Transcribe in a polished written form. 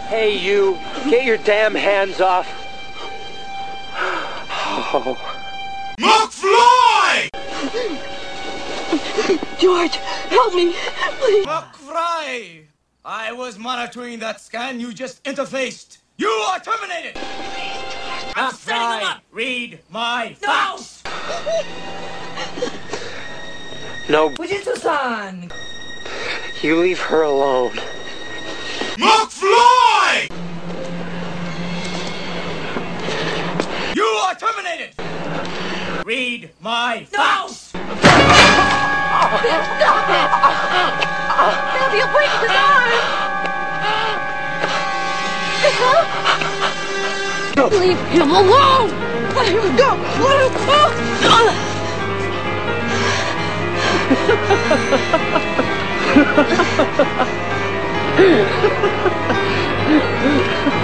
Hey, you. Get your damn hands off. Oh. McFly! George, help me, please. McFly! I was monitoring that scan you just interfaced. You are terminated! I'm setting them up! Read my facts! No, Fujitsu-san! you leave her alone. McFly! You are terminated! Read my facts! Stop it! Stop, you'll break his arm! Leave him alone! Let him go! Let him go!